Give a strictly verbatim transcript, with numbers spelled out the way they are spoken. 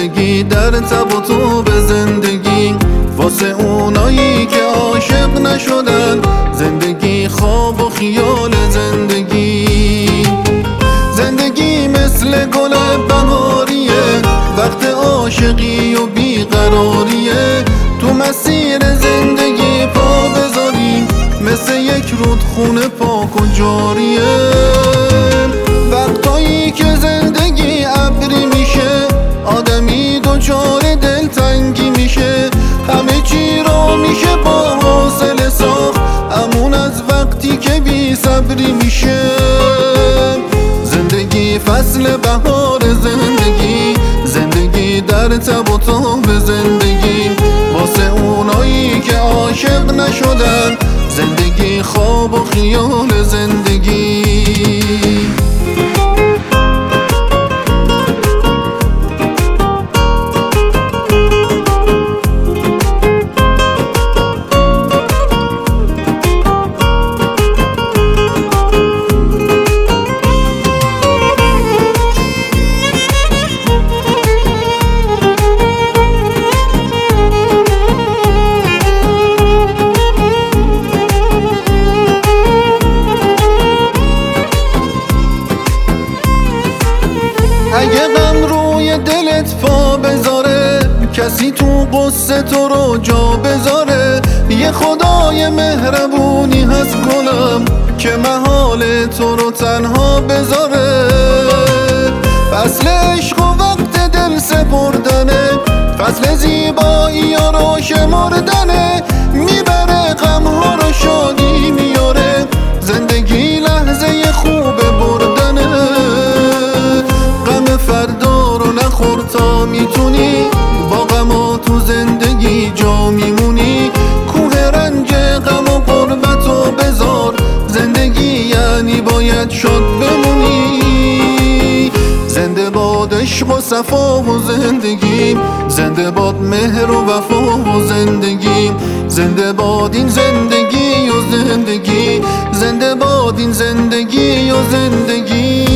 زندگی در تب و تو به زندگی واسه اونایی که عاشق نشدن، زندگی خواب و خیال زندگی. زندگی مثل گل بهاریه، وقت عاشقی و بیقراریه. تو مسیر زندگی پا بذاریم، مثل یک رودخونه پاک و جاریه. وقتایی که زندگی ابری میشه، آدمی دچار دلتنگی میشه. همه چی رو میشه با حوصله ساخت، امون از وقتی که بی صبری میشه. زندگی فصل بهار زندگی، زندگی در تب و تاب زندگی واسه اونایی که عاشق نشدن، زندگی خواب و خیال زندگی. اگه غم روی دلت پا بذاره، کسی تو قصه تو رو جا بذاره. یه خدای مهربونی هست گلم که محال تو رو تنها بذاره. فصل عشق و وقت دل سپردنه، فصل زیبایی ها رو شمردنه. میبره غم ها رو شادی میاره، زندگی لحظه خوب بردنه. غم فردا رو نخور تا میتونی، با غما تو زندگی جا میمونی. کوه رنج غم و غربت رو بذار، زندگی یعنی باید شاد بمونی. زنده باد عشق و صفا و زندگی، زنده باد مهر و وفا و زندگی. زنده باد این زندگی و زندگی، زنده باد این زندگی و زندگی.